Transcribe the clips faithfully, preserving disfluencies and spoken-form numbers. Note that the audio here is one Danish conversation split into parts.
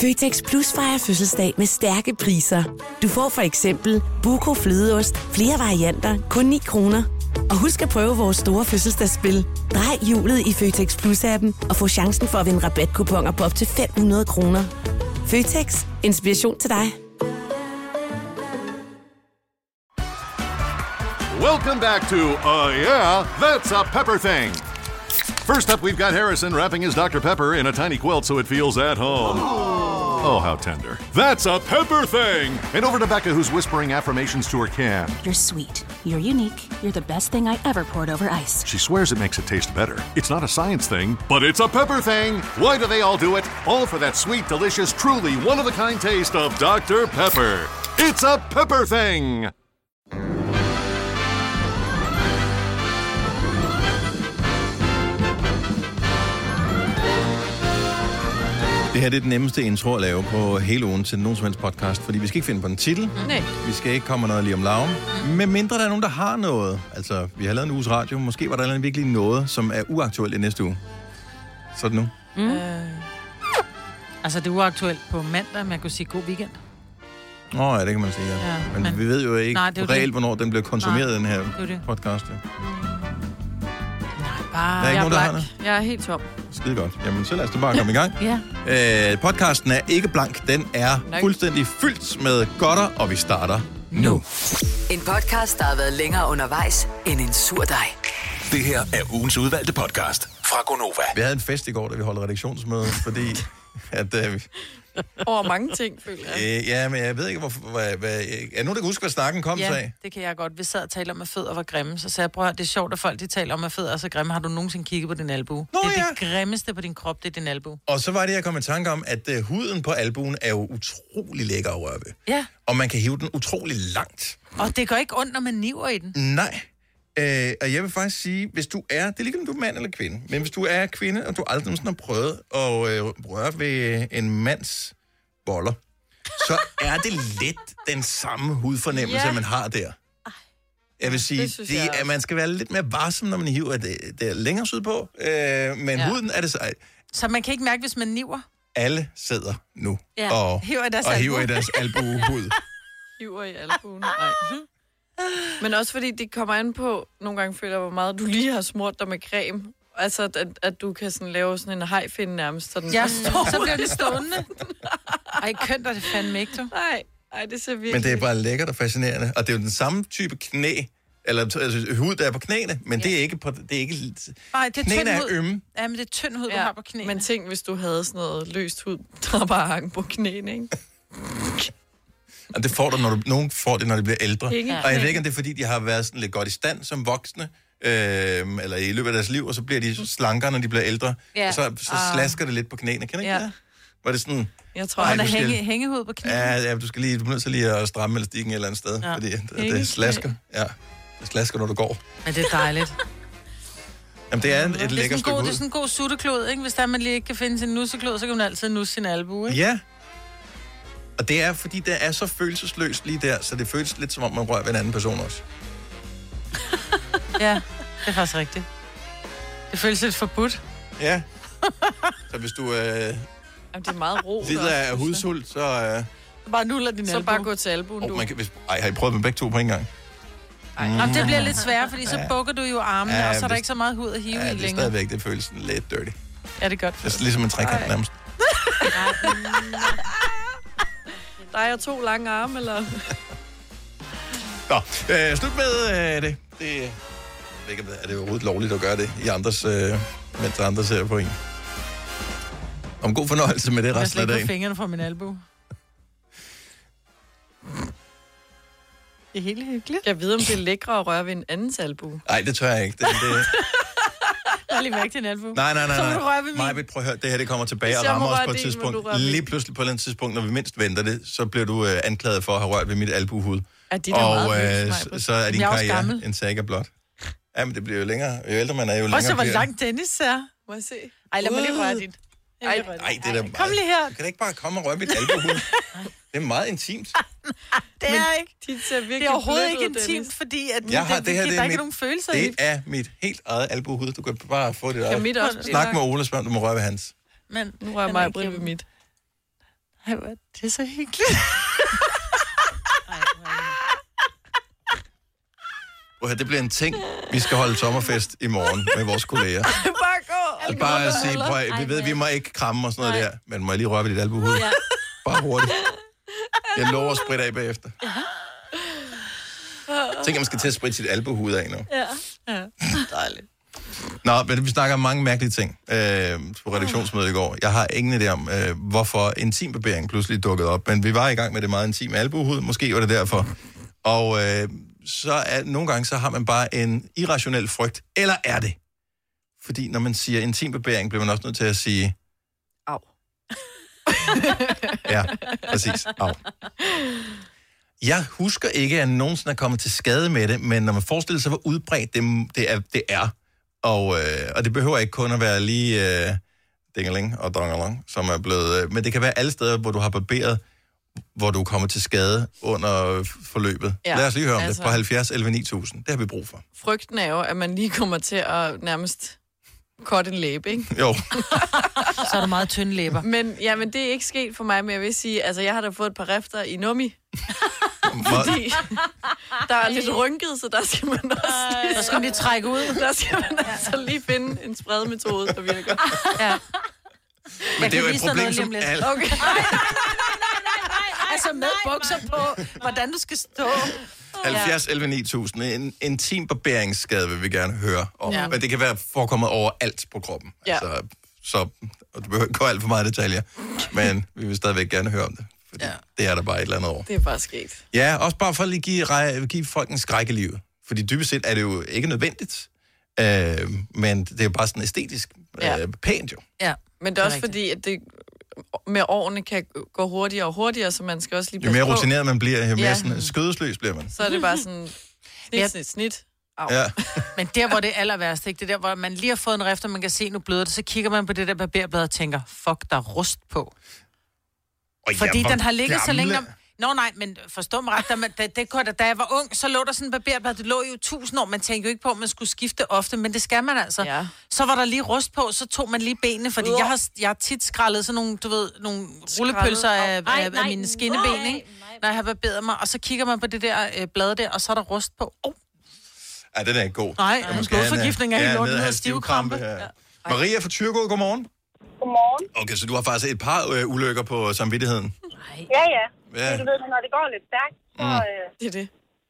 Føtex Plus fejrer fødselsdag med stærke priser. Du får for eksempel Buco flødeost, flere varianter, kun ni kroner. Og husk at prøve vores store fødselsdagsspil. Drej hjulet i Føtex Plus-appen og få chancen for at vinde rabatkuponer på op til fem hundrede kroner. Føtex. Inspiration til dig. Welcome back to Uh Yeah, That's a Pepper Thing. First up, we've got Harrison wrapping his Doctor Pepper in a tiny quilt so it feels at home. Oh, oh how tender. That's a Pepper Thing! And over to Becca, who's whispering affirmations to her can. You're sweet. You're unique. You're the best thing I ever poured over ice. She swears it makes it taste better. It's not a science thing, but it's a Pepper Thing! Why do they all do it? All for that sweet, delicious, truly one-of-a-kind taste of Doctor Pepper. It's a Pepper Thing! Det her det er den nemmeste intro at lave på hele ugen til nogen som helst podcast, fordi vi skal ikke finde på en titel. Nej. Vi skal ikke komme noget lige om laven. Med mindre der er nogen, der har noget. Altså, vi har lavet en uges radio. Måske var der virkelig noget, som er uaktuelt i næste uge. Så er det nu. Mm. Øh. Altså, det er uaktuelt på mandag, man kunne sige god weekend. Åh, oh, ja, det kan man sige, ja. ja men, men vi ved jo ikke nej, reelt, hvornår den bliver konsumeret, nej, den her det det. podcast. Ja. Nej, bare... Der er ikke nogen, der har noget? Jeg er helt tom. Skide godt. Jamen, så lad os da bare komme i gang. ja. øh, podcasten er ikke blank. Den er Nej. fuldstændig fyldt med godter, og vi starter nu. En podcast, der har været længere undervejs end en sur dej. Det her er ugens udvalgte podcast fra Gonova. Vi havde en fest i går, da vi holdt redaktionsmøde, fordi at... Øh, over mange ting, føler jeg. Øh, ja, men jeg ved ikke, hvorfor... Hvad, hvad, er nogen, der kan huske, hvad snakken kom ja, sig af? det kan jeg godt. Vi sad og talte om, at fødder var grimme. Så sagde jeg, prøv at det er sjovt, at folk de taler om, at fødder er så grimme. Har du nogensinde kigget på din albue? Nå, det er ja. det grimmeste på din krop, det er din albue. Og så var det, jeg kom i tanke om, at uh, huden på albuen er jo utrolig lækker at røre ved. Ja. Og man kan hive den utrolig langt. Og det går ikke ondt, når man niver i den. Nej. Øh, og jeg vil faktisk sige, hvis du er, det er lige om du er mand eller kvinde, men hvis du er kvinde, og du aldrig nogensinde har prøvet at øh, røre ved en mands boller, så er det lidt den samme hudfornemmelse, yeah. man har der. Jeg vil sige, det det, at man skal være lidt mere varsom, når man hiver det, det er længere sydpå, øh, men ja. huden er det så... Så man kan ikke mærke, hvis man niver? Alle sidder nu ja. og, hiver i deres, og hiver i deres albuehud. Hiver i albuen, nej. Men også fordi det kommer an på, nogle gange føler jeg, hvor meget du lige har smurt dig med creme. Altså, at, at du kan sådan lave sådan en hajfinde nærmest. Sådan ja, så bliver det stående. Ej, kønt er det fandme ikke, du. Nej, ej, det ser virkelig... Men det er bare lækkert og fascinerende. Og det er jo den samme type knæ, eller altså, hud, der er på knæene, men ja. det er ikke på... Det er ikke... Nej, det er knæene tynd er hud. ømme. Ja, men det er tynd hud, ja. du har på knæene. Men tænk, hvis du havde sådan noget løst hud, der bare hang på knæene, ikke? Og det får du, når du... Nogen får det, når de bliver ældre. Ja. Og jeg ved ikke, om det er, fordi de har været sådan lidt godt i stand som voksne, øh, eller i løbet af deres liv, og så bliver de slankere, når de bliver ældre. Ja. Og så, så slasker det lidt på knæene. Kan du ikke ja. det? Var det sådan... Jeg tror, han er hænge, hængehud på knæene. Ja, ja, du skal lige... Du bliver nødt til lige at stramme elastikken et eller andet sted, ja. fordi det, det slasker. Ja, det slasker, når du går. Men det er dejligt. Jamen, det er et, et lækkert stykke hud. Det er sådan en god sutteklod, ikke? Hvis der man lige ikke kan finde sin nusseklod, så kan man altid nusse sin albue, ikke? Ja. Og det er, fordi det er så følelsesløst lige der, så det føles lidt som om, man rører ved en anden person også. Ja, det er faktisk rigtigt. Det føles lidt forbudt. Ja. Så hvis du øh, Jamen, det er meget ro. lider af hudsult, så... Øh, bare nuller din så albue. bare gå til albuen, oh, du. Man kan, hvis, ej, har I prøvet med begge to på en gang? Ej. Mm. Jamen, det bliver lidt sværere, fordi så bukker du jo armene, ja, og så er der ikke så meget hud at hive ja, i længere. længere. Ja, det er stadigvæk, det føles lidt dirty. Ja, det er godt. Det er ligesom en trekant nærmest. Der er to lange arme, eller? Nå, øh, slut med øh, det. Det ikke, er det overhovedet lovligt at gøre det i andres, øh, mens andre ser på en. Om god fornøjelse med det resten af dagen. Jeg slækker fingrene fra min albue. Det er helt hyggeligt. Jeg ved, om det er lækre at røre ved en andens albue. Nej, det tør jeg ikke. Det, det... Jeg har lige mærket din albue. Nej, nej, nej. Så må du røre ved min. Maja, prøv at høre. Det her det kommer tilbage og rammer os på et din, tidspunkt. Lige pludselig på et eller andet tidspunkt, når vi mindst venter det, så bliver du øh, anklaget for at have rørt ved mit albuehud. Er de og meget øh, så, så er din karriere en saga blot. Ja, men det bliver jo længere. Jo ældre man er, jo længere. Og så hvor langt Dennis er. Må jeg se? Ej, lad mig lige røre dit. Ej, ej, det er da meget. Kom lige her. Du kan ikke bare komme og røre mit albuehud. Det er meget intimt. Det er ikke. De ser virkelig det er overhovedet ikke ud, intimt, fordi at jeg har, det, det her, der det er er ikke mit, nogen følelser det i. Det er mit helt eget albuehud. Du kan bare få det kan mit også Snak med Ole, spørg, du må røre ved hans. Men nu rører mig Britt ved mit. Ej, det er så hyggeligt. Det bliver en ting, vi skal holde sommerfest i morgen med vores kolleger. Bare gå. Bare at sige, prøv, vi ved, vi må ikke kramme og sådan noget der, men må jeg lige røre ved dit albuehoved? Ja. Bare hurtigt. Jeg lover at spritte af bagefter. Tænk, at man skal til at spritte sit albuehoved af nu. Ja. Ja. Dejligt. Nå, men vi snakker om mange mærkelige ting øh, på redaktionsmødet i går. Jeg har ingen idé om, øh, hvorfor intimbarbering pludselig dukkede op, men vi var i gang med det meget intime albuehoved. Måske var det derfor. Og øh, så er nogle gange, så har man bare en irrationel frygt. Eller er det? Fordi når man siger intimbarbering, bliver man også nødt til at sige... Au. Ja, præcis. Au. Jeg husker ikke, at jeg nogensinde er kommet til skade med det, men når man forestiller sig, hvor udbredt det, det er, det er og, øh, og det behøver ikke kun at være lige øh, dingeling og dongerlong, som er blevet... Øh, men det kan være alle steder, hvor du har barberet, hvor du kommer til skade under forløbet. Ja, lad os lige høre om altså, det på halvfjerds elleve ni tusind. Det har vi brug for. Frygten er jo, at man lige kommer til at nærmest korte en læbe, ikke? Jo. Så er der meget tynde læber. Men, ja, men det er ikke sket for mig, men jeg vil sige, altså jeg har da fået et par rifter i nummi. Fordi der er lidt rynket, så der skal man også lige... Der skal man lige trække ud. Der skal man altså lige finde en spredmetode, der virker. Ja. Men det er jo et problem, som alle... Okay. Altså med bukser på, hvordan du skal stå. halvfjerds elleve ni tusind. En intim barberingsskade vil vi gerne høre om. Ja. Men det kan være forekommet overalt på kroppen. Ja. Altså, så og du behøver ikke gå alt for meget detaljer. Men vi vil stadigvæk gerne høre om det. Fordi ja. Det er der bare et eller andet over. Det er bare sket. Ja, også bare for at lige give, give folk en skræk i livet. Fordi dybest set er det jo ikke nødvendigt. Øh, men det er jo bare sådan æstetisk ja. øh, pænt jo. Ja, men det er også det er fordi, at det med årene kan gå hurtigere og hurtigere, så man skal også lige... Jo mere rutineret man bliver, jo mere ja. sådan skødesløs bliver man. Så er det bare sådan snit, snit, snit. Ja. Men der, hvor det er aller værste, ikke? Det der, hvor man lige har fået en rift, og man kan se, nu bløder det, så kigger man på det der barberblad og tænker, fuck, der er rust på. Og fordi den har ligget gamle. Så længe... Om... Nå nej, men forstå mig ret, da, man, da, da, da jeg var ung, så lå der sådan en barberblad, det lå jo tusind år, man tænkte jo ikke på, at man skulle skifte ofte, men det skal man altså. Ja. Så var der lige rust på, så tog man lige benene, fordi uh. jeg, har, jeg har tit skrællet sådan nogle, du ved, nogle rullepølser af, af, af, af mine skinneben, ikke? Når jeg har barberet mig, og så kigger man på det der øh, blad der, og så er der rust på. Oh. Ja, den er ikke god. Nej, ja, blodforgiftning er helt lort, den hedder stivkrampe. Ja. Maria fra Thyregod, godmorgen. Godmorgen. Okay, så du har faktisk et par øh, ulykker på samvittigheden. Ja, ja. Ja. Du ved, når det går lidt stærkt, så... Mm. Øh... Det er det.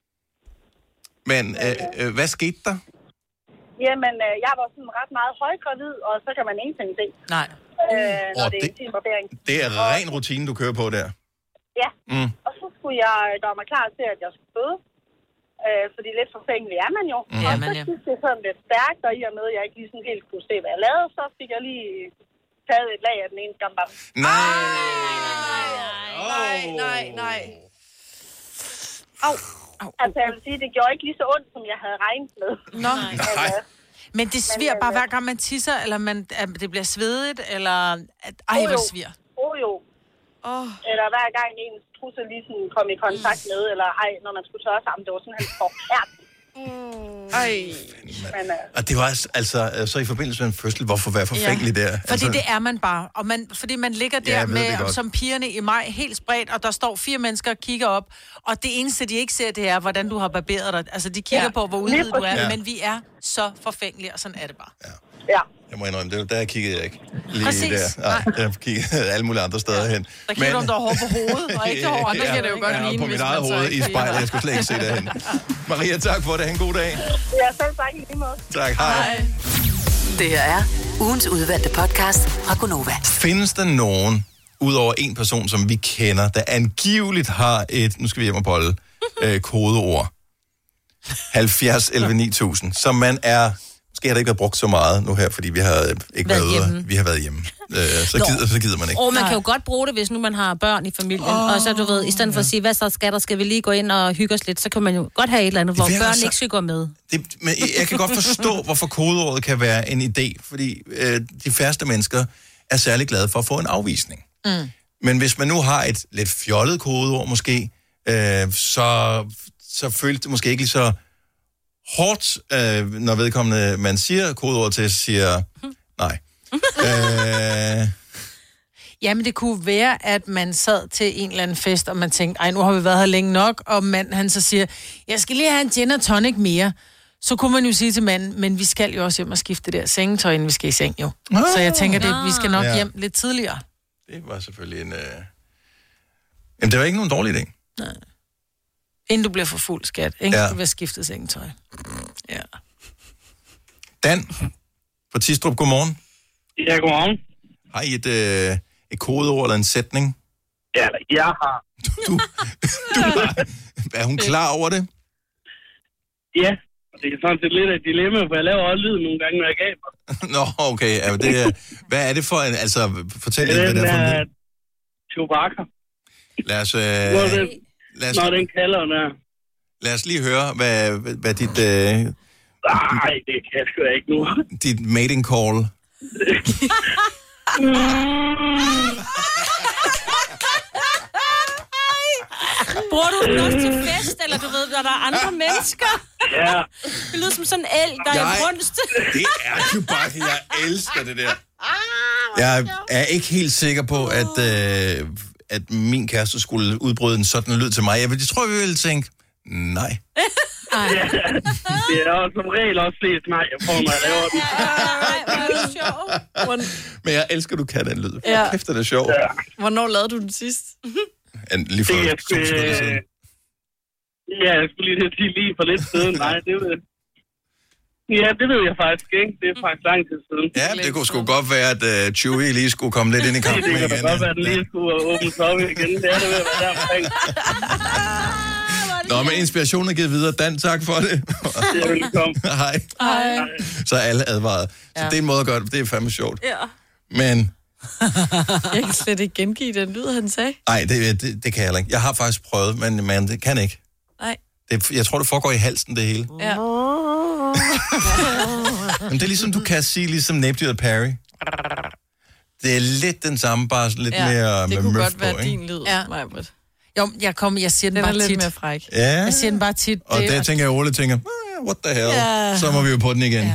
Men øh, øh, hvad skete der? Jamen, øh, jeg var sådan ret meget højgravid, og så kan man ingenting se. Nej. Øh, når oh, det er intimbarbering. Det er ren rutine, du kører på der. Ja. Mm. Og så skulle jeg gøre mig klar til, at jeg skulle føde. Øh, fordi lidt forfængelig er man jo. Mm. Og så synes det sådan lidt stærkt, og i og med, at jeg ikke lige sådan helt kunne se, hvad jeg lavede, så fik jeg lige taget et lag af den ene skambam. Nej! Nej, nej, nej. Au. Altså, jeg vil sige, det gjorde ikke lige så ondt, som jeg havde regnet med. Nå. Nej. Men det sviger bare hver gang man tisser, eller man, at det bliver svedigt, eller... At, ej, hvor det sviger. Oh, jo. Oh. Eller hver gang ens trusser lige sådan kom i kontakt med, eller ej, når man skulle tørre sammen, det var sådan helt forfærdeligt. Mm. Ej. Men, uh... Og det var altså, så i forbindelse med en fødsel, hvorfor være forfængelig ja. der? Fordi altså... det er man bare. Og man, fordi man ligger der ja, med, som pigerne i maj, helt spredt, og der står fire mennesker og kigger op. Og det eneste, de ikke ser, det er, hvordan du har barberet dig. Altså, de kigger ja. på, hvor udvidet du er. Ja. Men vi er så forfængelige, og sådan er det bare. Ja. Ja. Jeg må indrømme, det var der kiggede jeg ikke. Lige Præcis. Der. Nej, jeg kiggede alle mulige andre steder hen. Der kigger men... du, om der er hår på hovedet, og ikke hår. Det kan det jo godt ja, ligne, på mit eget hoved i spejlet. Jeg skulle slet ikke se derhen. Maria, tak for det. Ha' en god dag. Ja, selv tak i lige måde. Tak, hej. hej. Det her er ugens udvalgte podcast fra Gonova. Findes der nogen, udover en person, som vi kender, der angiveligt har et, nu skal vi hjem og bolle, øh, kodeord? halvfjerds elleve ni tusind, som man er... Måske har det ikke været brugt så meget nu her, fordi vi har ikke været, været ude. Vi har været hjemme. Øh, så, gider, så gider man ikke. Og man kan jo godt bruge det, hvis nu man har børn i familien. Oh, og så du ved, i stedet for at sige, hvad så skal der, skal vi lige gå ind og hygge os lidt, så kan man jo godt have et eller andet, hvor børn så... ikke skal gå med. Det, men jeg kan godt forstå, hvorfor kodeordet kan være en idé, fordi øh, de færreste mennesker er særlig glade for at få en afvisning. Mm. Men hvis man nu har et lidt fjollet kodeord måske, øh, så, så føles det måske ikke lige så hårdt, øh, når vedkommende, man siger kodeord til, siger nej. øh... Jamen, det kunne være, at man sad til en eller anden fest, og man tænkte, ej, nu har vi været her længe nok, og manden, han så siger, jeg skal lige have en gin og tonic mere. Så kunne man jo sige til manden, men vi skal jo også hjem og skifte det der sengetøj, inden vi skal i seng, jo. Oh, så jeg tænker, det, vi skal nok ja. hjem lidt tidligere. Det var selvfølgelig en... Øh... Jamen, det var ikke nogen dårlig idé. Nej. Inden du bliver for fuld, skat. Ikke? Ja. Du vil skifte sengetøj. Ja. Dan fra Tistrup, godmorgen. Ja, godmorgen. Har I et, øh, et kodeord eller en sætning? Ja, jeg har. Du, du har. Er hun klar over det? Ja, det er sådan set lidt af et dilemma, for jeg laver også lyd nogle gange, når jeg gaber. Nå, okay. Ja, det er, hvad er det for en... Altså, fortæl lidt, hvad det er for en lyd. Chewbacca. Lad os... Øh, når, den, lad os, når den kalder der. Lad os lige høre, hvad, hvad dit... Øh, Nej, det kan jeg sgu da ikke nu. Dit mating call. Bruger du den også til fest, eller du ved, når der er andre mennesker? Ja. Det lyder som sådan en elg, der Jeg- er i brunst. Det er Chewbacca. Jeg elsker det der. Jeg er ikke helt sikker på, at, øh, at min kæreste skulle udbryde en sådan lyd til mig. Jeg, jeg tror, vi ville tænke, nej. Ja, det er også som regel også flest nej, jeg får, når jeg laver den. Men jeg elsker, du kan den lyd. Ja. Kæft, det er sjovt. Ja. Hvornår lavede du den sidst? En- Lige for Det er to sgu, sekunder siden. øh, Ja, jeg skulle lige til at sige lige for lidt siden. Nej, det ved Ja, det ved jeg faktisk ikke. Det er faktisk lang tid siden. Ja, det kunne sgu godt være, at uh, Chewie lige skulle komme lidt ind i kampen Det kan da igen. godt være, at den lige skulle åbne op igen. Det er det ved at være der omkring. Nå, men inspirationen er givet videre. Dan, tak for det. Det er velkommen. Hej. Hej. Så er alle advaret. Så Ja. det er en måde at gøre det. Det er fandme sjovt. Ja. Men Jeg kan slet ikke gengive den lyd, han sagde. nej, det, det, det kan jeg heller ikke. Jeg har faktisk prøvet, men, men det kan ikke. Nej. Det, jeg tror, det foregår i halsen, det hele. Ja. Men det er ligesom, du kan sige, ligesom Napedyret Perry. Det er lidt den samme, bare lidt Ja, mere det med kunne møf godt være på, ikke? din lyd, Ja. Maj-Brit. Jo, jeg, kom, jeg siger den, Den er bare lidt tit. mere fræk. Ja. Jeg siger den bare tit. Og Det- der tænker jeg, Ole tænker, "Ah, what the hell, Ja. så må vi jo på den igen. Ja.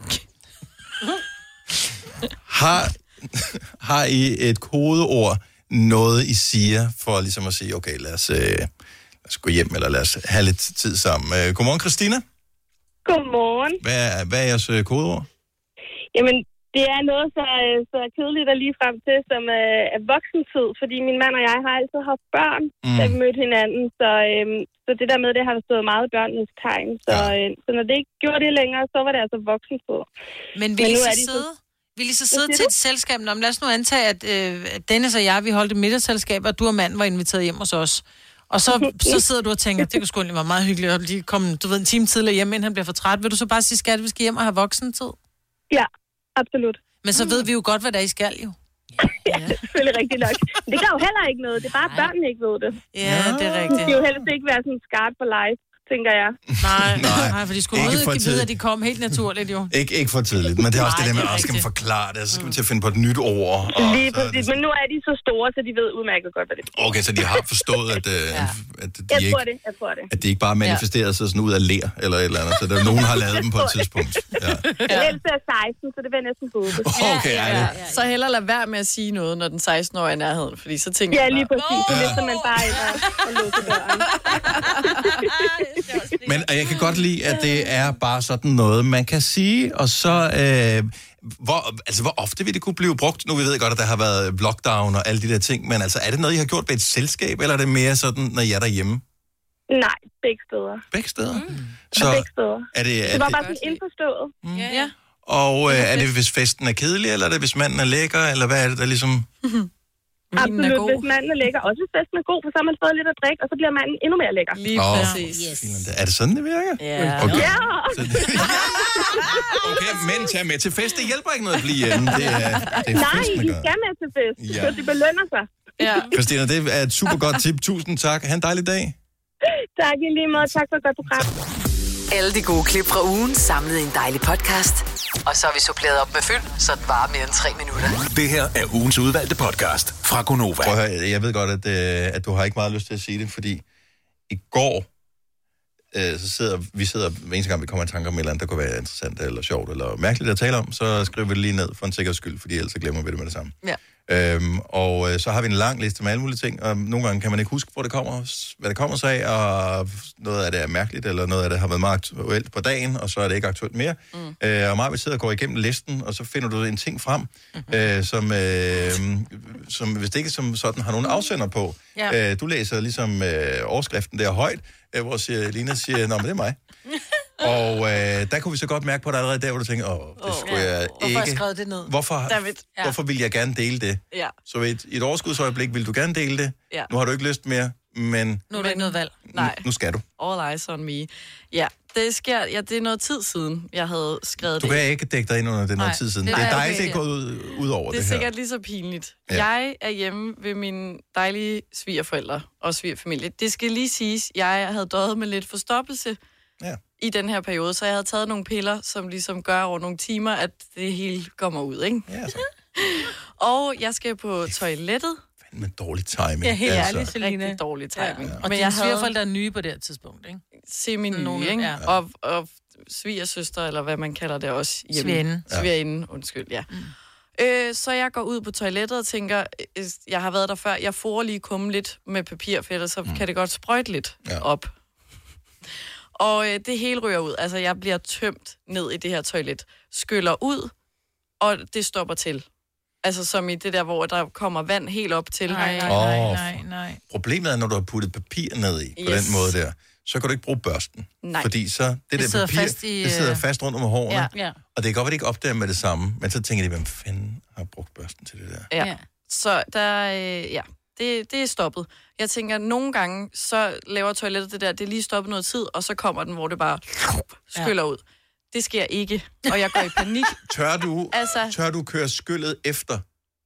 Har, har I et kodeord, noget I siger, for ligesom at sige, okay, lad os, øh, lad os gå hjem, eller lad os have lidt tid sammen. Øh, godmorgen, Christina. Godmorgen. Hvad er, hvad er jeres øh, kodeord? Jamen, det er noget så, øh, så kedeligt og lige frem til, som øh, er voksentid, fordi min mand og jeg har altid haft børn, Mm. da vi mødte hinanden, så, øh, så det der med, det har stået meget børnenes tegn. Så, øh, så når det ikke gjorde det længere, så var det altså voksentid. Men vil Men I nu så er de så- sidde, vil I så Hvad sidde siger til du? et selskab? Nå, men lad os nu antage, at øh, Dennis og jeg, vi holdt et middagsselskab, og du og manden var inviteret hjem hos os. Og så, så sidder du og tænker, det kunne sgu egentlig være meget hyggeligt at lige komme, du ved, en time tidligere hjem, inden han bliver for træt. Vil du så bare sige, skat, vi skal hjem og have voksentid? Ja, absolut. Men så ved vi jo godt, hvad der er, I skal jo. Ja, det er selvfølgelig rigtigt nok. Men det gør jo heller ikke noget. Det er bare, at børnene ikke ved det. Ja, det er Det rigtigt. skal jo helst ikke være sådan skarpt for live, tænker jeg. Nej, Nej, nej, for de skulle ikke ikke for vide, tidligt. at de kom helt naturligt, jo. Ikke, ikke for tidligt, men det er også Nej, det der med, det er at skal man rigtigt. forklare det, så skal man til at finde på et nyt ord. Og Lige så er præcis. det, Men nu er de så store, så de ved udmærket godt, hvad det er. okay, så de har forstået, at, øh, Ja. at, de Jeg ikke, tror det, jeg tror det. at de ikke bare manifesterer sig sådan ud af ler eller et eller andet, så der nogen har lavet dem på et tidspunkt. Ja. Den ældste er seksten, så det vil jeg næsten håbe. Okay, ja, Ja, så hellere lade være med at sige noget, når den seksten-årige er i nærheden, fordi så tænker Ja, jeg lige bare, præcis. Så lister man bare ind og, og låser døren. Men og jeg kan godt lide, at det er bare sådan noget, man kan sige, og så, øh, hvor, altså, hvor ofte vil det kunne blive brugt? Nu vi ved godt, at der har været lockdown og alle de der ting, men altså, er det noget, I har gjort ved et selskab, eller er det mere sådan, når I er derhjemme? Nej, begge steder. Begge steder? Mm. Så Begge steder. er det, er Det var det, bare sådan indforstået. Mm. Ja. og øh, er det, hvis festen er kedelig, eller er det, hvis manden er lækker, eller hvad er det, der ligesom... Vinen er Absolut, god. hvis manden er lækker. Også hvis festen er god, for så har man fået lidt at drikke, og så bliver manden endnu mere lækker. Lige Åh, præcis. Yes. Er det sådan, det virker? Ja. Okay. Ja! Så det, okay, men tag med til fest. Det hjælper ikke noget at blive hjemme. Det er, det er Nej, festen, I der gør. skal med til fest, Ja. så det belønner sig. Ja. Christina, det er et super godt tip. Tusind tak. Ha' en dejlig dag. Tak i lige måde. Tak for et godt program. Alle de gode klip fra ugen samlet i en dejlig podcast. Og så har vi suppleret op med fyld, så det varer mere end tre minutter. Det her er ugens udvalgte podcast fra Gonova. Prøv at høre, jeg ved godt, at, øh, at du har ikke meget lyst til at sige det, fordi i går, øh, så sidder vi sidder, hver eneste gang vi kommer i tanker om et eller andet, der kunne være interessant eller sjovt eller mærkeligt at tale om, så skriver vi det lige ned for en sikkerheds skyld, fordi ellers så glemmer vi det med det samme. Ja. Øhm, og øh, så har vi en lang liste med alle mulige ting, og nogle gange kan man ikke huske, hvor det kommer, hvad det kommer sig af, og noget af det er mærkeligt, eller noget af det har været meget aktuelt på dagen, og så er det ikke aktuelt mere. Mm. Øh, og meget vil sidde og gå igennem listen, og så finder du en ting frem, mm-hmm. øh, som, øh, som hvis det ikke som sådan har nogen afsender på. Ja. Øh, du læser ligesom øh, overskriften der højt, øh, hvor Lina siger, nå, men det er mig. Og øh, der kunne vi så godt mærke på det allerede der, hvor du tænker, åh, det skulle jeg ikke... Hvorfor har jeg skrevet det ned? Hvorfor, ja. hvorfor vil jeg gerne dele det? Ja. Så i et, i et overskudsøjeblik vil du gerne dele det. Ja. Nu har du ikke lyst mere, men... Nu er der ikke noget valg. Nej. Nu skal du. All eyes on me. Ja, det sker... Ja, det er noget tid siden, jeg havde skrevet du det. Du kan ikke dække dig ind under det noget tid siden. Det, det er dig, det er gået ud, ud over det, det her. Det er sikkert her. lige så pinligt. Ja. Jeg er hjemme ved mine dejlige svigerforældre og svigerfamilie. Det skal lige siges, jeg havde døjet med lidt forstoppelse ja. i den her periode, så jeg havde taget nogle piller, som ligesom gør over nogle timer, at det hele kommer ud, ikke? Ja, så. Og jeg skal på toilettet. Med dårlig timing. Ja, helt altså. ærligt, Selina. Rigtig dårlig timing. Ja. Og dine svigerforældre er nye på det her tidspunkt, ikke? Semi-nye, ikke? Ja. Og, og svigersøster, eller hvad man kalder det også hjemme. Svigerinde. Ja. Svigerinde, undskyld, ja. Mm. Øh, så jeg går ud på toilettet og tænker, jeg har været der før, jeg får lige komme lidt med papir, for ellers så mm. kan det godt sprøjte lidt ja. op. Og øh, det hele ryger ud. Altså, jeg bliver tømt ned i det her toilet, skyller ud, og det stopper til. Altså, som i det der, hvor der kommer vand helt op til. Nej, nej, nej, nej, nej. Problemet er, når du har puttet papir ned i, yes. på den måde der, så kan du ikke bruge børsten. Nej. Fordi så, det, det der sidder papir, fast i, det sidder fast rundt om hårene. Ja. Ja. Og det kan godt være, det ikke opdager med det samme, men så tænker de, hvem fanden har brugt børsten til det der? Ja. ja. Så der, øh, ja, det, det er stoppet. Jeg tænker, nogle gange, så laver toilettet det der, det er lige stoppet noget tid, og så kommer den, hvor det bare skyller ja. ud. Det sker ikke, og jeg går i panik. Tør du, altså, tør du køre skyllet efter?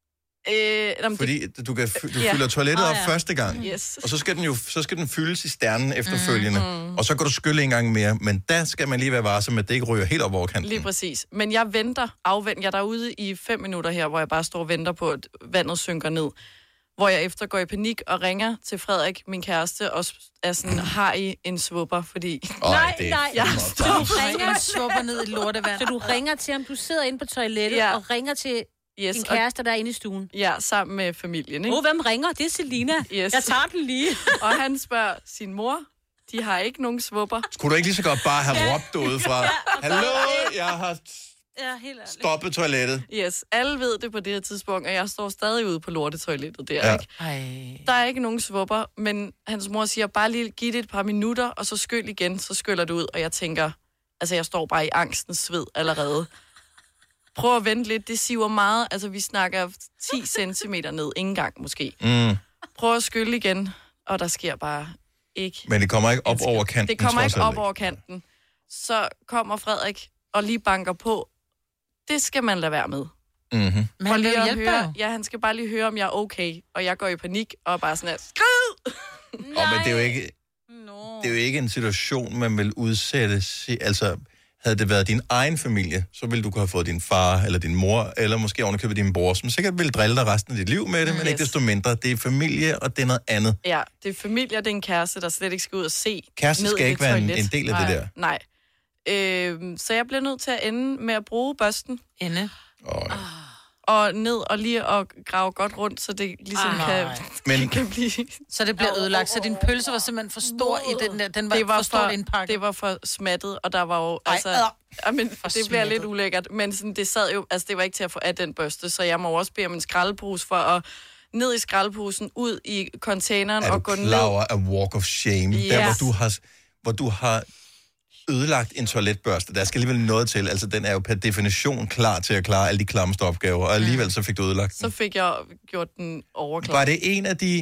Øh, jamen, Fordi det, du, kan, du ja. fylder toilettet oh, op ja. første gang, yes. og så skal den jo så skal den fyldes i sternen efterfølgende, mm-hmm. og så kan du skylle en gang mere, men der skal man lige være varsom, at det ikke ryger helt op over kanten. Lige præcis. Men jeg venter, afventer, jeg er derude i fem minutter her, hvor jeg bare står og venter på, at vandet synker ned. Hvor jeg efter går i panik og ringer til Frederik, min kæreste, og er sådan, har I en svupper, fordi... Oh, nej, nej, jeg så du ringer, svupper ned i lortevand. Så du ringer til ham, du sidder inde på toilettet, ja. og ringer til yes, din kæreste, der er inde i stuen. Ja, sammen med familien, ikke? Åh, oh, hvem ringer? Det er Selina. Yes. Jeg tager den lige. Og han spørger sin mor, de har ikke nogen svupper. Skulle du ikke lige så godt bare have råbt ud fra, hallo, jeg har... Ja, helt stoppe toilettet. Yes, alle ved det på det her tidspunkt, og jeg står stadig ude på lortetoilettet der, ja. ikke? Ej. Der er ikke nogen svupper, men hans mor siger, bare lige giv det et par minutter, og så skyld igen, så skyller det ud, og jeg tænker, altså jeg står bare i angstens sved allerede. Prøv at vente lidt, det siver meget, altså vi snakker ti centimeter ned, ingen gang måske. Mm. Prøv at skylle igen, og der sker bare ikke... Men det kommer ikke op over kanten. Det kommer ikke op over kanten. Så kommer Frederik og lige banker på. Det skal man lade være med. Mm-hmm. Men han vil hjælpe høre, ja, han skal bare lige høre, om jeg er okay. Og jeg går i panik og bare sådan her, skrid! Oh, men det er jo ikke, no. det er jo ikke en situation, man vil udsætte. Altså, havde det været din egen familie, så ville du kunne have fået din far eller din mor, eller måske ovenikøbet din bror, som sikkert ville drille dig resten af dit liv med det, mm. men yes. ikke desto mindre. Det er familie, og det er noget andet. Ja, det er familie, og det er en kæreste, der slet ikke skal ud og se Kæreste ned skal i ikke være en, en del af nej, det der. Nej. Øh, så jeg bliver nødt til at ende med at bruge børsten. Ende. Oh, ja. Og ned og lige at grave godt rundt, så det ligesom ah, kan, men, kan blive... Så det bliver ødelagt. Så din pølse var simpelthen for stor i den der. Den var, det var for stort for, indpakket. Det var for smattet, og der var jo... Ej, altså, ja, men, det bliver smattet. Lidt ulækkert, men sådan, det sad jo... Altså, det var ikke til at få af den børste, så jeg må også bede om en skraldepose for at ned i skraldeposen, ud i containeren og gå ned. Er du klar over a walk of shame? Yes. Der, hvor du har... Hvor du har ødelagt en toiletbørste. Der skal alligevel noget til. Altså, den er jo per definition klar til at klare alle de klammeste opgaver, og alligevel så fik du ødelagt den. Så fik jeg gjort den overklar. Var det en af de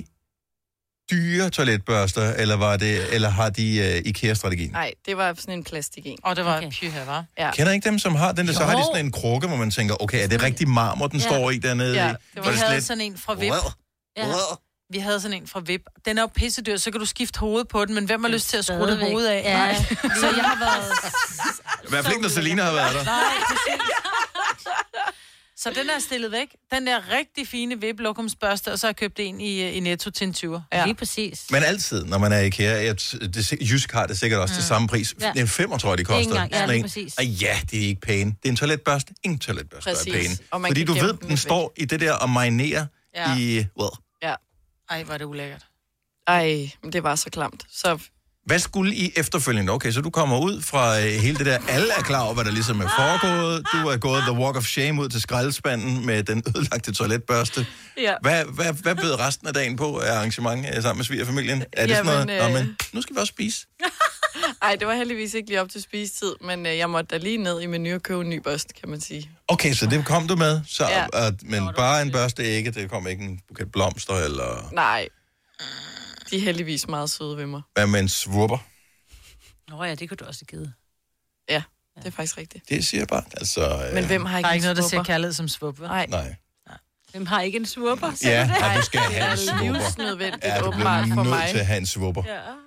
dyre toiletbørster, eller, var det, eller har de uh, IKEA-strategien? Nej, det var sådan en plastik en. Og det var okay. Pyha, var? Ja. Kender ikke dem, som har den der? Så har de sådan en krukke, hvor man tænker, okay, er det rigtig marmor, den ja. står i dernede? Ja, i? det var, vi havde slet... sådan en fra Vip. Ja. Vi havde sådan en fra Vip. Den er jo pissedyr, så kan du skifte hovedet på den, men hvem har lyst til at skrue det hovedet af? Ja. Så jeg har været... I hvert fald ikke, når Selina har været der. Nej, Så den er stillet væk. Den der rigtig fine viplokumsbørste, og så har jeg købt en i, i Netto til en tyver. Ja. Lige præcis. Men altid, når man er i IKEA, jeg, det, Jysk har det sikkert også mm. til samme pris. Ja. Det er en femmer, tror jeg, de koster. Engang, ja, lige en. præcis. Og ja, det er ikke pæne. Det er en toiletbørste. Ingen toiletbørste Præcis. er pæne. Og man Fordi kan du gemme ved, den den væk. står i det der og marinerer Ja. i... Well. Ja. Ej, hvor er det ulækkert. Ej, det var så klamt. Så Hvad skulle I efterfølgende? Okay, så du kommer ud fra øh, hele det der. Alle er klar over, hvad der ligesom er foregået. Du er gået the walk of shame ud til skraldespanden med den ødelagte toiletbørste. ja. Hvad, hvad, hvad bød resten af dagen på af arrangement øh, sammen med svigerfamilien? Er det Jamen, sådan noget? øh... Nå, men nu skal vi også spise. Ej, det var heldigvis ikke lige op til spisetid, men øh, jeg måtte da lige ned i Meny og købe en ny børste, kan man sige. Okay, så det kom du med. Så, Ja. at, men bare en børste ikke. Det kom ikke en buket blomster eller... Nej, de er heldigvis meget søde ved mig. Hvad med en svupper? Nå ja, det kunne du også have givet. Ja, det er faktisk rigtigt. Det siger jeg bare. Altså, øh... Men hvem har ikke Der er en ikke noget, der ser svupper? kærlighed som svup, vel? Nej. Nej. Hvem har ikke en svupper? Ja, og du skal Det have er en svupper. livsnødvendigt, Ja, du åbenbart bliver for nødt mig. til at have en svupper.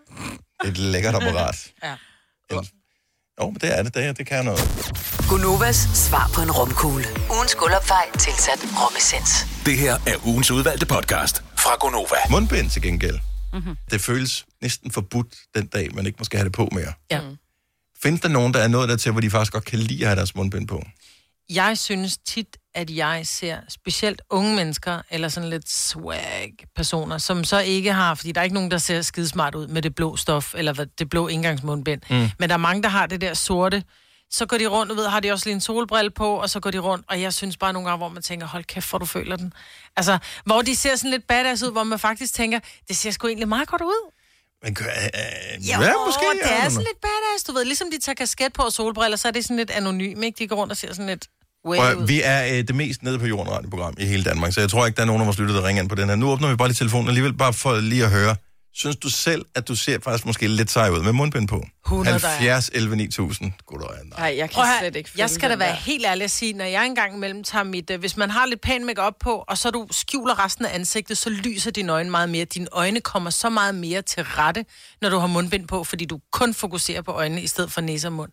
Ja. Et lækkert apparat. Ja. En... Jo, men det er det. Det, det kan noget. Gunovas svar på en romkugle. Ugens guldopfej tilsat romessens. Det her er ugens udvalgte podcast fra Gonova. Mundbind til gengæld. Mm-hmm. Det føles næsten forbudt den dag, man ikke måske have det på mere. Ja. Findes der nogen, der er nået der til, hvor de faktisk godt kan lide at have deres mundbind på? Jeg synes tit, at jeg ser specielt unge mennesker, eller sådan lidt swag-personer, som så ikke har, fordi der er ikke nogen, der ser skidesmart ud med det blå stof, eller hvad- det blå indgangsmundbind. Mm. Men der er mange, der har det der sorte. Så går de rundt, og ved, har de også lige en solbrille på, og så går de rundt, og jeg synes bare nogle gange, hvor man tænker, hold kæft, hvor du føler den. Altså, hvor de ser sådan lidt badass ud, hvor man faktisk tænker, det ser sgu egentlig meget godt ud. Men, øh, øh, Jo, ja, måske. det ja, er men- sådan lidt badass, du ved. Ligesom de tager kasket på og solbriller, så er det sådan lidt anonym, ikke? De går rundt og ser sådan lidt way Prøv, ud. at- vi er øh, det mest nede på jorden radioprogram i hele Danmark, så jeg tror ikke, der er nogen af vores lyttere, der ringer ind på den her. Nu åbner vi bare lige telefonen alligevel, bare for lige at høre. Synes du selv, at du ser faktisk måske lidt sej ud med mundbind på? hundrede, der er. halvfjerds elleve ni tusind. Goddag, nej. Nej, jeg kan Prøv at høre, slet ikke jeg følge skal da den være der. helt ærlig at sige, når jeg engang imellem tager mit... Øh, hvis man har lidt pæn make-up på, og så du skjuler resten af ansigtet, så lyser dine øjne meget mere. Dine øjne kommer så meget mere til rette, når du har mundbind på, fordi du kun fokuserer på øjnene, i stedet for næse og mund.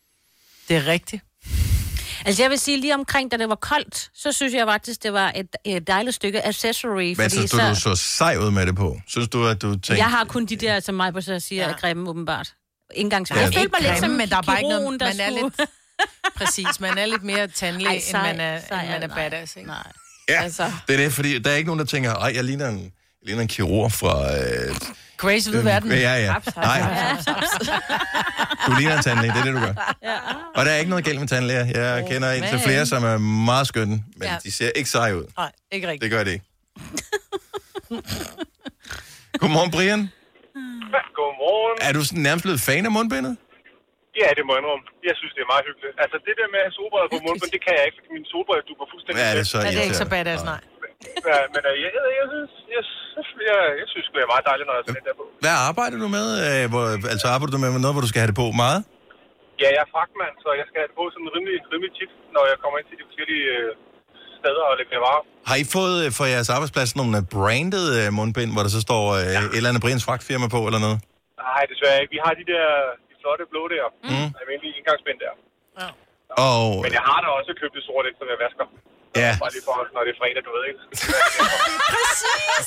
Det er rigtigt. Altså jeg vil sige, lige omkring, da det var koldt, så synes jeg faktisk, det var et, et dejligt stykke accessory. Men fordi synes du, du så sej ud med det på? Synes du, at du tænkte... Jeg har kun de der, som mig på så siger, ja. grimme åbenbart. Indgangs. Ja, Jeg ikke følte mig lidt grimme, som men der er bare ikke noget- kirurgen, der man er skulle... lidt- Præcis, man er lidt mere tandlæg, Ej, end sej, man er, sej, end man er nej. badass, ikke? Nej. Ja, Altså. det er det, fordi der er ikke nogen, der tænker, ej, jeg ligner en, jeg ligner en kirurg fra... Øh, Grace ved verden. Ja, ja. Haps, haps, Nej, haps, haps. du ligner en tandlæge, det er det, du gør. Ja. Og der er ikke noget galt med tandlæger. Jeg oh, kender en til flere, som er meget skønne, men Ja. de ser ikke seje ud. Nej, ikke rigtigt. Det gør det ikke. Godmorgen, Brian. Godmorgen. Er du sådan nærmest blevet fan af mundbindet? Ja, det må jeg indrømme. Jeg synes, det er meget hyggeligt. Altså, det der med at have solbriller på mundbind, det kan jeg ikke, fordi min solbriller duber fuldstændig. Ja, det er så Ja, det er ikke så irriterende. badass, nej. Ja, men øh, jeg, jeg, jeg, synes, jeg, synes, jeg, jeg synes, det er meget dejligt, når jeg har sådan der på. Hvad arbejder du med? Øh, Hvor, altså arbejder du med noget, hvor du skal have det på meget? Ja, jeg er fragtmand, så jeg skal have det på sådan rimelig, rimelig tit, når jeg kommer ind til de forskellige øh, steder og lægger varer. Har I fået øh, for jeres arbejdsplads nogle øh, branded øh, mundbind, hvor der så står øh, ja. et eller andet Brians fragtfirma på eller noget? Nej, desværre ikke. Vi har de der de flotte blå der. Mm. Almindelige indgangsbind der. Ja. Og, Men jeg har da også købt det sorte, som jeg vasker. Ja. Bare lige for, når det er fredag, du ved ikke. Præcis!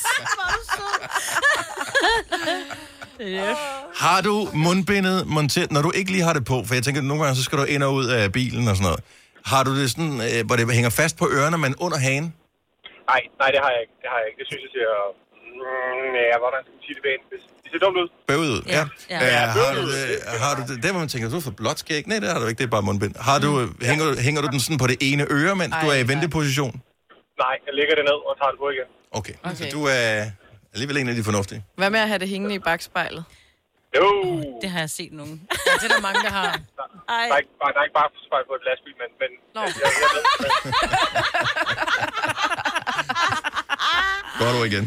Har du mundbindet monteret, når du ikke lige har det på? For jeg tænker, at nogle gange så skal du ind og ud af bilen og sådan noget. Har du det sådan, øh, hvor det hænger fast på ørerne, men under hagen? Nej, nej, det har jeg ikke. Det har jeg ikke. Det synes jeg ser... Mm, ja, hvordan skal man sige det pænt? Det- Det ser dumt ud. Bøvet ud, ja. Ja. ja. Ja, har, bøvet du ud. det, har du det, der hvor man tænker, du har fået blåt skæg? Nej, det har du ikke, det er bare mundbind. Har du, hænger, du, hænger du den sådan på det ene øre, mens du er i Ej, venteposition? Nej, jeg lægger det ned og tager det på igen. Okay, Okay. så du er alligevel en af de fornuftige. Hvad med at have det hængende i bagspejlet? Jo, Det har jeg set nogen. Ja, det er der mange, der har. Ej. der er ikke bare, der er ikke bare spejl på et lastbil, men... men Nå. jeg, jeg ved, men, Går du igen?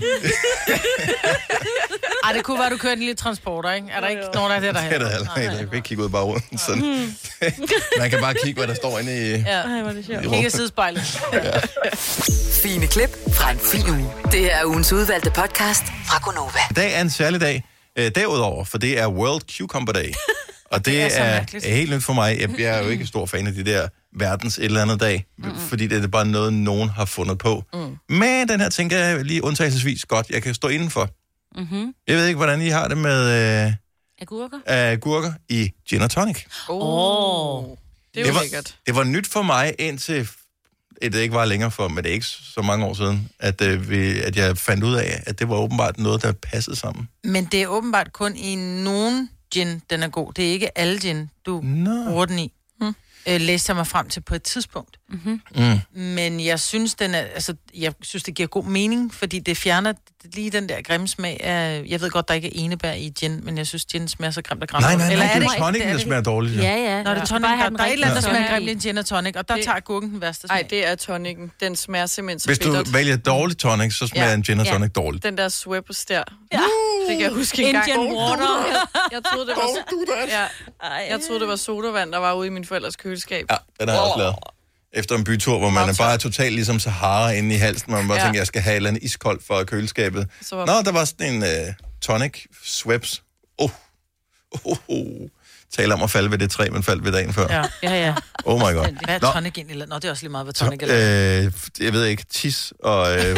Ej, det kunne være, du kørte en lille transporter, ikke? Er der ikke nogen af det, der Det er der heller ikke. Jeg kan ikke kigge ud bare rundt. Sådan. Man kan bare kigge, hvad der står inde i, Ja, Ej, hvor er det sjovt. i kigge i rummet. sidespejlet. Fine klip fra en fin uge. Det her er ugens udvalgte podcast fra Gonova. I dag er en særlig dag øh, derudover, for det er World Cucumber Day. Og det, Det er er, så er mærkeligt. helt nyt for mig. Jeg, jeg er jo ikke stor fan af de der verdens et eller andet dag, mm-hmm. fordi det er bare noget, nogen har fundet på. Mm. Men den her tænker jeg lige undtagelsesvis godt, jeg kan stå indenfor. Mm-hmm. Jeg ved ikke, hvordan I har det med... Øh, agurker? Agurker i gin og tonic. Åh, oh. det er jo det var, lækkert. Det var nyt for mig indtil... Det ikke var længere for, men det er ikke så mange år siden, at, øh, vi, at jeg fandt ud af, at det var åbenbart noget, der passede sammen. Men det er åbenbart kun i nogen gin, den er god. Det er ikke alle gin, du no. bruger den i. Hmm. Øh, læste jeg mig frem til på et tidspunkt. Mm-hmm. Mm. Men jeg synes, den er, altså, jeg synes, det giver god mening, fordi det fjerner lige den der grimme smag af... Jeg ved godt, der ikke er enebær i gin, men jeg synes, gin smager så grimt og grimt. Nej, nej, nej, Eller det er, det tonicen, der smager dårligt. Ja, ja. Nå, det er tonic, der, der er et eller andet, der smager grimt i en gin og tonic, og der det... tager agurken den værste smag. Nej, det er tonicen. Den smager simpelthen så Hvis du bittert. vælger dårlig tonic, så smager ja. en gin og tonic ja. dårligt. Den der Schweppes der. Ja. Det kan jeg huske en gang. Indian water. Jeg, jeg troede, det var... Ja, jeg troede, det var sodavand, der var ude i min forældres køleskab. Ja, den har jeg også lavet. Efter en bytur, hvor man er bare totalt ligesom Sahara inde i halsen, hvor man bare ja. tænker, jeg skal have et eller andet iskoldt for køleskabet. Var... Nå, der var sådan en uh, tonic, Schweppes. Åh, oh. oh, oh. Taler om at falde ved det træ, men faldt ved dagen før. Ja, ja, ja. Oh my god. Hvad er tonic egentlig? Nå, det er også lige meget, hvad tonic er. Øh, jeg ved ikke, tis og øh,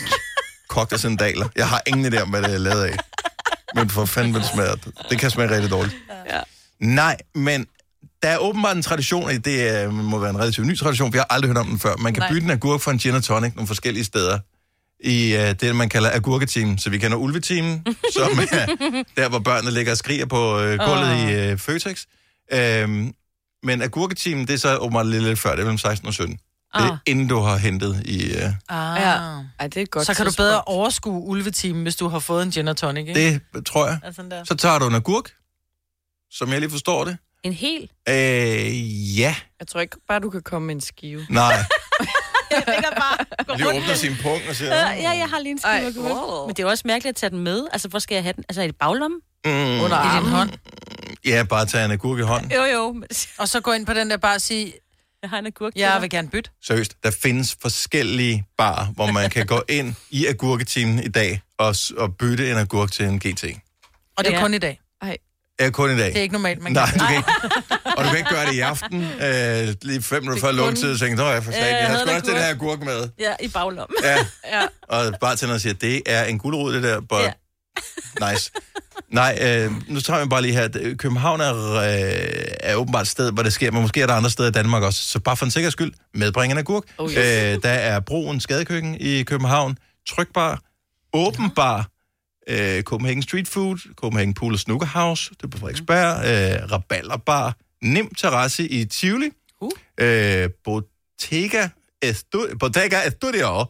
kogte sandaler. Jeg har ingen idé om, hvad det er lavet af. Men for fanden, hvad det smager. Det kan smage rigtig dårligt. Ja. Nej, men der er åbenbart en tradition, og det er, må være en relativt ny tradition, for jeg har aldrig hørt om den før. Man kan Nej. bytte en agurk for en gin og tonic nogle forskellige steder i uh, det, man kalder agurketeam. Så vi kender ulveteamen, som er der, hvor børnene ligger og skriger på uh, gulvet oh. i uh, Føtex. Um, men agurketeam, det er så åbenbart lidt, lidt før, det er mellem seksten og sytten. Det er ah. inden du har hentet i... Uh... Ah. Ja. Ej, det er godt. Så kan du bedre overskue ulveteamen, hvis du har fået en gin og tonic, ikke? Det tror jeg. Så tager du en agurk, som jeg lige forstår det. En hel? Øh, ja. Jeg tror ikke bare, du kan komme med en skive. Nej. Jeg tænker bare... Lige åbner sin punkt og siger... Ja, ja, jeg har lige en skive af wow. Men det er også mærkeligt at tage den med. Altså, hvor skal jeg have den? Altså, i det baglommen? Mm. Under armen? I din hånd? Ja, bare tage en agurk i hånden. Jo, jo. Og så gå ind på den der bare og sige... Jeg har en agurk. Jeg vil gerne bytte. Seriøst, der findes forskellige barer, hvor man kan gå ind i agurketimen i dag og, og bytte en agurk til en G T. Og det er ja. kun i dag? Ej. Ja, kun i dag. Det er ikke normalt, man Nej, kan. Du kan ikke. Og du kan ikke gøre det i aften, øh, lige fem minutter før lukketid, og tænke, jeg for slet, jeg har sgu også den her agurk med. Ja, i baglommen. Ja. ja. Og bare til at sige, det er en gulerod, det der. But... Ja. Nice. Nej, øh, nu tager vi bare lige her. København er, øh, er åbenbart et sted, hvor det sker, men måske er der andre steder i Danmark også. Så bare for en sikkerheds skyld, medbring en agurk. Oh, yes. øh, der er Broen Skadekøkken i København, Trykbar, Åbenbar, øh, Copenhagen Street Food, Copenhagen Pool og Snooker House, det er på Frederiksberg, øh, Rabalderbar, Nem Terrasse i Tivoli, uh. øh, Bottega Estu- Bottega Estudio,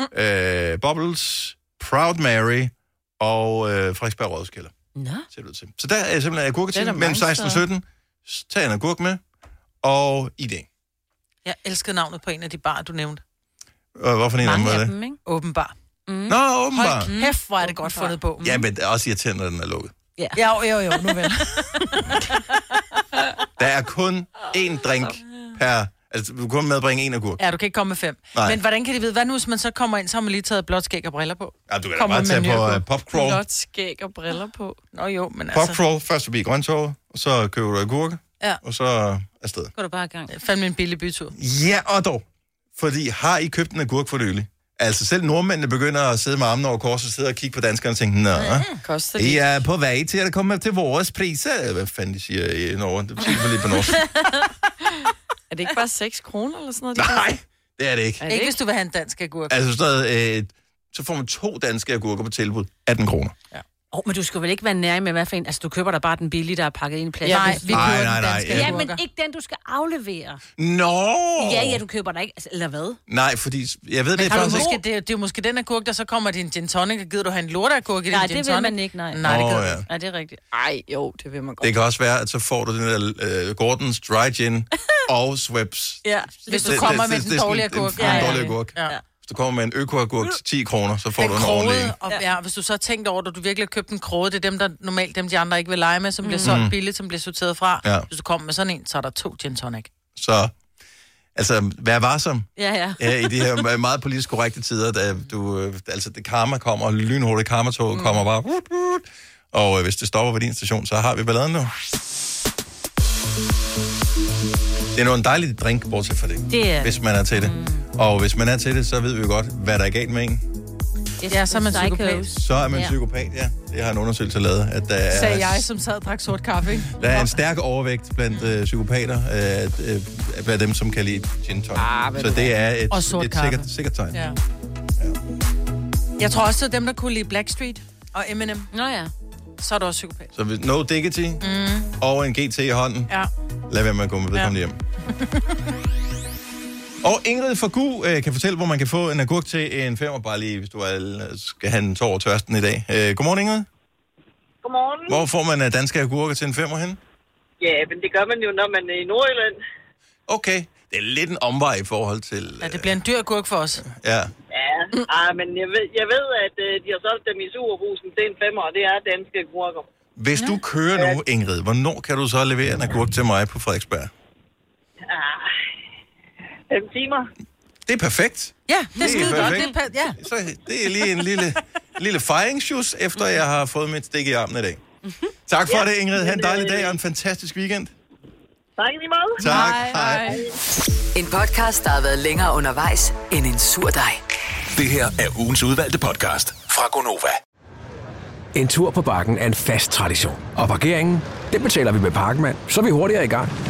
øh, Bubbles, Proud Mary og øh, Frederiksberg Rådhuskælder. Nå. Så der er simpelthen agurketeam mellem seksten og sytten. Tag en agurk med, og I D. Jeg elskede navnet på en af de barer, du nævnte. Og hvorfor en af dem var det? Dem, ikke? Åbenbar. Mm. Nå, åbenbar. Hold kæft, hvor er det godt fundet på. Mm. Ja, men det er også irriterende, når den er lukket. Ja, jo, jo, jo, nu vel. Der er kun én drink per... Altså, du kan kun medbringe en agurk. Ja, du kan ikke komme med fem. Nej. Men hvordan kan de vide? Hvad nu, hvis man så kommer ind, så har man lige taget blåt skæg og briller på? Ja, du kan da bare tage på uh, popcrawl. Blåt skæg og briller på. Nå jo, men altså... Popcrawl, først forbi grønttorvet, og så køber du agurke, ja. og så afsted. Går du bare i gang. Fandme en billig bytur. Ja, og dog. Fordi har I købt en agurk for nylig? Altså selv nordmændene begynder at sidde med armene over kors og sidde og kigge på danskerne og tænke, nå, koster I er på vej til at komme til vores priser. Hvad fanden de siger i Norge? Det betyder lige på norsk. Er det ikke bare seks kroner eller sådan noget? Nej, det er det ikke. Er det ikke, hvis du vil have en dansk agurk? Altså sådan noget, øh, så får man to danske agurker på tilbud. atten kroner. Ja. Åh, oh, men du skal vel ikke være nær med, hvad for en... Altså, du køber da bare den billige, der er pakket ind i plastik. Nej, vi køber nej, den nej, nej, danske ja. Ja, men ikke den, du skal aflevere. Nå! Ja, ja, du køber der ikke. Altså, eller hvad? Nej, fordi... Jeg ved men det er faktisk måske, ikke. det, er, det er jo måske den agurk, der så kommer din gin tonic, og gider du have en lorteagurk i nej, din gin tonic? Nej, det vil man ikke, nej. Nej, det gider oh, ja. ikke. Nej, det er rigtigt. Ej, jo, det vil man godt. Det kan også være, at så får du den der uh, Gordons Dry Gin og Schweppes. Ja, hvis du kommer med den dårlige agurk. Ja, den dårlige agurk. Ja. Hvis du kommer med en økoagurk til ti kroner, så får den du en ordentlig. Og, ja, hvis du så har tænkt over, at du virkelig har købt en kroge, det er dem, der normalt dem, de andre ikke vil lege med, som mm. bliver solgt billigt, som bliver sorteret fra. Ja. Hvis du kommer med sådan en, så er der to gin tonic. Så, altså, vær varsom. Ja, ja. ja I de her meget politisk korrekte tider, da du, altså, det karma kommer, og lynhurtigt karmatog mm. kommer bare. Og hvis det stopper ved din station, så har vi balladen nu. Det er noget en dejlig drink, bortset fra det, Det er- hvis man er til det. Mm. Og hvis man er til det, så ved vi jo godt, hvad der er galt med en. Ja, så er man psykopat. Så er man Ja. psykopat, ja. Det har en undersøgelse lavet, at der er, Sagde jeg, som sad og drak sort kaffe, ikke? der er en stærk overvægt blandt øh, psykopater, øh, øh, blandt dem, som kan lide gin tonic. Ah, ved så du det hvad. er et, Og sort et kaffe. sikkert, sikkert tegn. Ja. Jeg tror også, at dem, der kunne lide Blackstreet og Eminem. Nå ja. Så er du også psykopat. Så hvis no diggity Mm. og en G T i hånden, Ja. lad være med at gå med vedkommende hjem. Og Ingrid fra Gu øh, kan fortælle, hvor man kan få en agurk til en femmer, bare lige, hvis du er, skal have en tår over tørsten i dag. Øh, godmorgen, Ingrid. Godmorgen. Hvor får man øh, danske agurker til en femmer hen? Ja, men det gør man jo, når man er i Nordjylland. Okay. Det er lidt en omvej i forhold til... Ja, det bliver en dyr gurk for os. Ja. Ja, ah, men jeg ved, jeg ved at øh, de har solgt dem i Superbrusen til en femmer, og det er danske agurker. Hvis du kører nu, Ingrid, hvornår kan du så levere en agurk til mig på Frederiksberg? Ah, fem timer. Det er perfekt. Ja, det er skide godt. perfekt. Det er, pa- ja. Så det er lige en lille, lille fejringssjus, efter jeg har fået mit stik i armen i dag. Tak for Ja, det, Ingrid. Ha' en men, dejlig øh, dag og en fantastisk weekend. Tak i lige måde. Tak. Hej. En podcast, der har været længere undervejs end en sur dej. Det her er ugens udvalgte podcast fra Gonova. En tur på Bakken er en fast tradition. Og parkeringen, den betaler vi med Parkman, så er vi hurtigere i gang.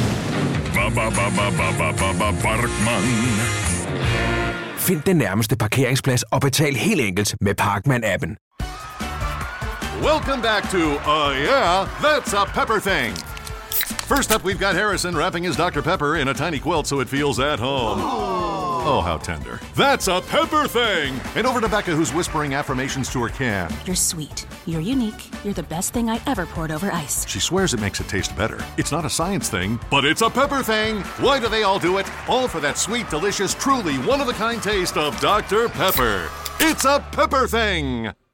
Parkman. Find den nærmeste parkeringsplads og betal helt enkelt med Parkman-appen. Welcome back to Uh Yeah, That's a Pepper Thing. First up, we've got Harrison wrapping his Doctor Pepper in a tiny quilt so it feels at home. Oh, how tender. That's a Pepper Thing! And over to Becca, who's whispering affirmations to her can. You're sweet. You're unique. You're the best thing I ever poured over ice. She swears it makes it taste better. It's not a science thing, but it's a pepper thing. Why do they all do it? All for that sweet, delicious, truly one-of-a-kind taste of Doctor Pepper. It's a Pepper Thing!